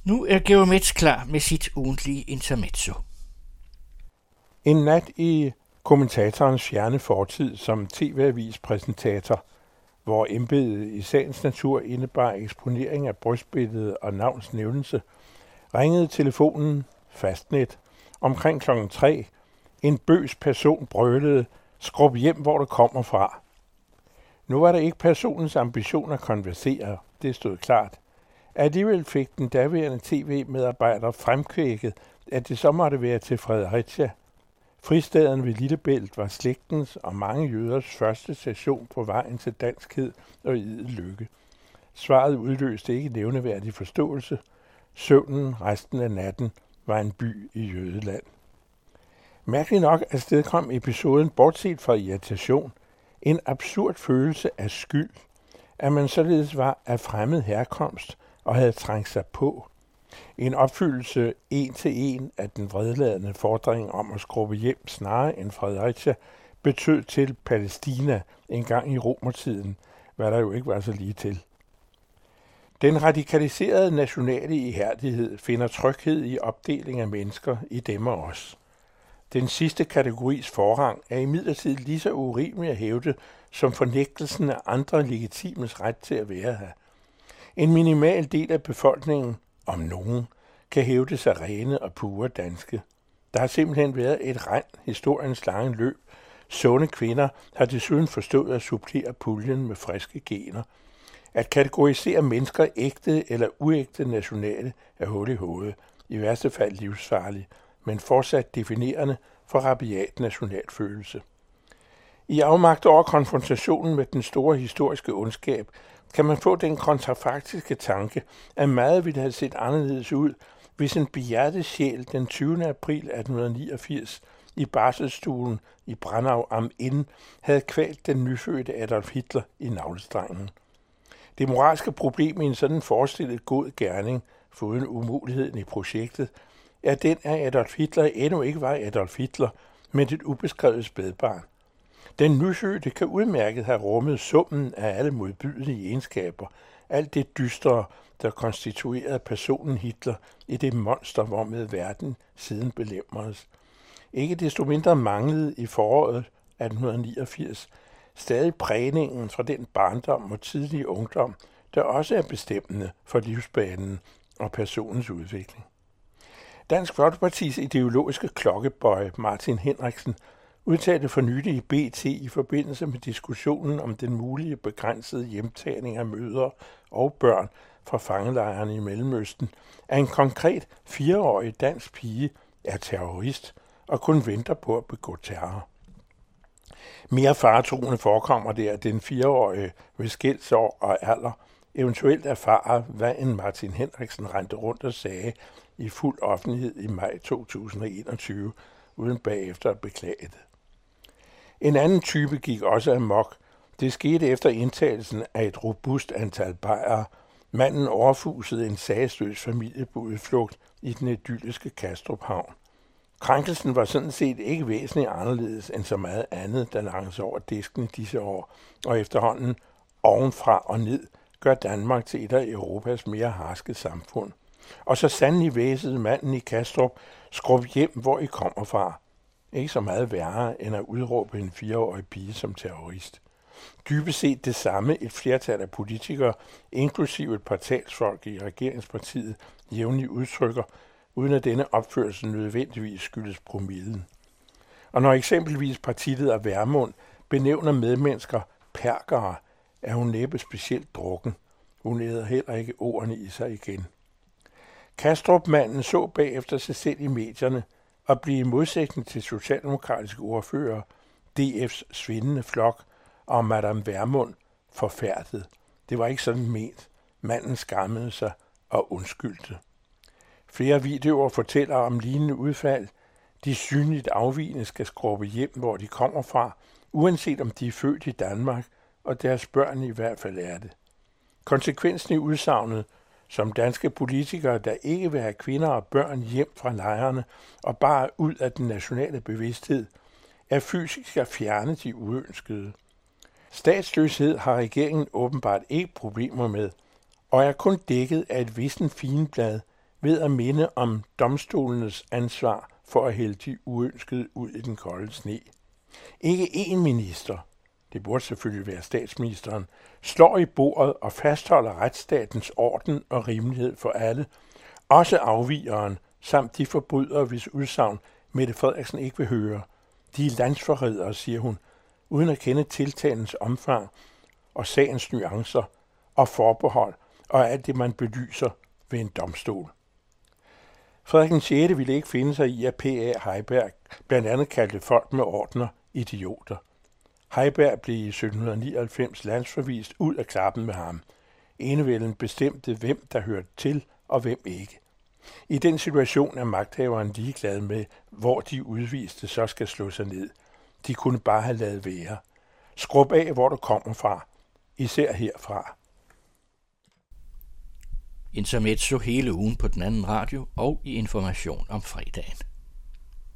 Nu er Geomets klar med sit ugentlige intermezzo. En nat i kommentatorens fjerne fortid som tv-avis-præsentator, hvor embedet i sagens natur indebar eksponering af brystbilledet og navns nævnelse, ringede telefonen fastnet omkring klokken 3. En bøs person brølede: "Skrub hjem, hvor du kommer fra." Nu var det ikke personens ambition at konversere, det stod klart. Alligevel fik den daværende tv-medarbejder fremkvækket, at det så måtte være til Fredericia. Fristaden ved Lillebælt var slægtens og mange jøders første station på vejen til danskhed og idel lykke. Svaret udløste ikke nævneværdig forståelse. Søvnen resten af natten var en by i Jødeland. Mærkeligt nok afstedkom episoden, bortset fra irritation, en absurd følelse af skyld, at man således var af fremmed herkomst og havde trængt sig på. En opfyldelse en til en af den vredladende fordring om at skrubbe hjem snarere end Fredericia betød til Palæstina engang i romertiden, hvad der jo ikke var så lige til. Den radikaliserede nationale ihærdighed finder tryghed i opdeling af mennesker i dem og os. Den sidste kategoris forrang er imidlertid lige så urimelig at hævde som fornægtelsen af andre legitimes ret til at være her. En minimal del af befolkningen, om nogen, kan hævde sig rene og pure danske. Der har simpelthen været et rend historiens lange løb. Sunde kvinder har desuden forstået at supplere puljen med friske gener. At kategorisere mennesker ægte eller uægte nationale er hul i hovedet, i værste fald livsfarligt, men fortsat definerende for rabiat nationalfølelse. I afmagt over konfrontationen med den store historiske ondskab, kan man få den kontrafaktiske tanke, at meget ville have set anderledes ud, hvis en behjertet sjæl den 20. april 1889 i barselsstuen i Brandau am Inn havde kvalt den nyfødte Adolf Hitler i navlestrengen. Det moralske problem i en sådan forestillet god gerning, foruden umuligheden i projektet, er den, at Adolf Hitler endnu ikke var Adolf Hitler, men et ubeskrevet spædbarn. Den nyfødte kan udmærket have rummet summen af alle modbydelige egenskaber, alt det dystre, der konstituerede personen Hitler i det monster, hvormed verden siden belemredes. Ikke desto mindre manglede i foråret 1889 stadig prægningen fra den barndom og tidlige ungdom, der også er bestemmende for livsbanen og personens udvikling. Dansk Folkepartis ideologiske klokkebøj Martin Henriksen udtalte for nylig i BT i forbindelse med diskussionen om den mulige begrænsede hjemtagning af mødre og børn fra fangelejrene i Mellemøsten, at en konkret 4-årig dansk pige er terrorist og kun venter på at begå terror. Mere faretruende forekommer det, at den 4-årige ved skældsår og alder eventuelt erfarer, hvad en Martin Henriksen rendte rundt og sagde i fuld offentlighed i maj 2021, uden bagefter at beklage det. En anden type gik også amok. Det skete efter indtagelsen af et robust antal bajere. Manden overfusede en sagsløs familie på udflugt i den idylliske Kastrup Havn. Krænkelsen var sådan set ikke væsentligt anderledes end så meget andet, der langes over disken i disse år, og efterhånden ovenfra og ned gør Danmark til et af Europas mere harske samfund. Og så sandelig væsede manden i Kastrup: "Skrub hjem, hvor I kommer fra." Ikke så meget værre end at udråbe en 4-årig pige som terrorist. Dybest set det samme et flertal af politikere, inklusive et par talsfolk i regeringspartiet, jævnligt udtrykker, uden at denne opførsel nødvendigvis skyldes promillen. Og når eksempelvis partileder Vermund benævner medmennesker perkere, er hun næppe specielt drukken. Hun æder heller ikke ordene i sig igen. Kastrup-manden så bagefter sig selv i medierne og blev i modsætning til socialdemokratiske ordfører, DF's svindende flok og Madame Vermund forfærdet. Det var ikke sådan ment. Manden skammede sig og undskyldte. Flere videoer fortæller om lignende udfald. De synligt afvigende skal skrubbe hjem, hvor de kommer fra, uanset om de er født i Danmark, og deres børn i hvert fald er det. Konsekvensen i udsagnet, som danske politikere, der ikke vil have kvinder og børn hjem fra lejrene og bare ud af den nationale bevidsthed, er fysisk at fjerne de uønskede. Statsløshed har regeringen åbenbart ikke problemer med, og er kun dækket af et vissent figenblad, ved at minde om domstolenes ansvar for at hælde de uønskede ud i den kolde sne. Ikke én minister, det burde selvfølgelig være statsministeren, slår i bordet og fastholder retsstatens orden og rimelighed for alle, også afvigeren samt de forbrydere, hvis udsagn Mette Frederiksen ikke vil høre. De er landsforrædere, siger hun, uden at kende tiltalens omfang og sagens nuancer og forbehold og alt det, man belyser ved en domstol. Frederik 6. ville ikke finde sig i, at P.A. Heiberg blandt andet kaldte folk med ordner idioter. Heiberg blev i 1799 landsforvist ud af klappen med ham. Enevælden bestemte, hvem der hørte til og hvem ikke. I den situation er magthaveren ligeglad med, hvor de udviste så skal slå sig ned. De kunne bare have ladet være. Skrub af, hvor du kommer fra. Især herfra. Intermezzo hele ugen på den anden radio og i Information om fredagen.